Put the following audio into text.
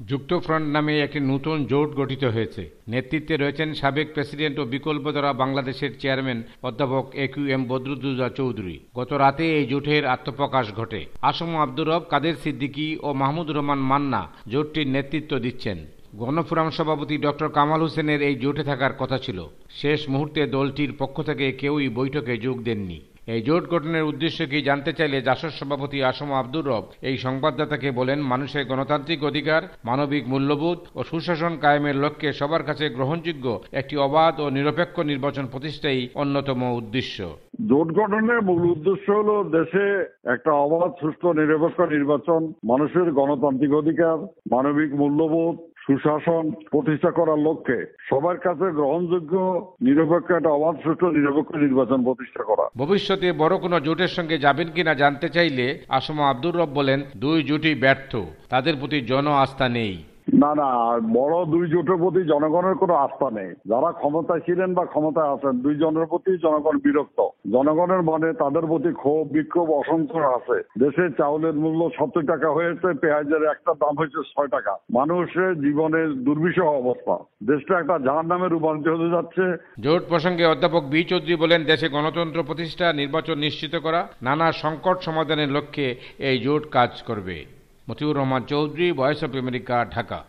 যুক্তফ্রন্ট নামে একটি নতুন জোট গঠিত হয়েছে। নেতৃত্বে রয়েছেন সাবেক প্রেসিডেন্ট ও বিকল্পধারা বাংলাদেশের চেয়ারম্যান অধ্যাপক একিউএম বদরুদ্দোজা চৌধুরী। গত রাতে এই জোটের আত্মপ্রকাশ ঘটে। আসম আব্দুর রব, কাদের সিদ্দিকী ও মাহমুদুর রহমান মান্না জোটটির নেতৃত্ব দিচ্ছেন। গণফোরাম সভাপতি ডক্টর কামাল হোসেনের এই জোটে থাকার কথা ছিল। শেষ মুহূর্তে দলটির পক্ষ থেকে কেউই বৈঠকে যোগ দেননি। এই জোট গঠনের উদ্দেশ্য কি জানতে চাইলে জাসদ সভাপতি আসম আব্দুর রব এই সংবাদদাতাকে বলেন, মানুষের গণতান্ত্রিক অধিকার, মানবিক মূল্যবোধ ও সুশাসন কায়েমের লক্ষ্যে সবার কাছে গ্রহণযোগ্য একটি অবাধ ও নিরপেক্ষ নির্বাচন প্রতিষ্ঠাই অন্যতম উদ্দেশ্য। জোট গঠনের মূল উদ্দেশ্য হলো দেশে একটা অবাধ, সুষ্ঠু, নিরপেক্ষ নির্বাচন, মানুষের গণতান্ত্রিক অধিকার, মানবিক মূল্যবোধ, সুশাসন প্রতিষ্ঠা করার লক্ষ্যে সবার কাছে গ্রহণযোগ্য নিরপেক্ষ একটা অবাধ, সুষ্ঠু, নিরপেক্ষ নির্বাচন প্রতিষ্ঠা করা। ভবিষ্যতে বড় কোনো জোটের সঙ্গে যাবেন কিনা জানতে চাইলে আসম আব্দুর রব বলেন, দুই জোটই ব্যর্থ, তাদের প্রতি জন আস্থা নেই। না, বড় দুই জোটের প্রতি জনগণের কোনো আস্থা নেই। যারা ক্ষমতায় ছিলেন বা ক্ষমতায় আছেন, দুই জনের প্রতি জনগণ বিরক্ত। জনগণের মনে তাদের প্রতি ক্ষোভ, বিক্ষোভ অসন্তোষ আছে। দেশে চাউলের মূল্য 70 টাকা হয়েছে, পেঁয়াজের একটা দাম হয়েছে 6 টাকা। মানুষের জীবনের দুর্বিষহ অবস্থা, দেশটা একটা জাহান্নামে রূপান্তরিত হতে যাচ্ছে। জোট প্রসঙ্গে অধ্যাপক বি চৌধুরী বলেন, দেশে গণতন্ত্র প্রতিষ্ঠা, নির্বাচন নিশ্চিত করা, নানা সংকট সমাধানের লক্ষ্যে এই জোট কাজ করবে। Motiur Rahman Chowdhury, Voice of America, Dhaka.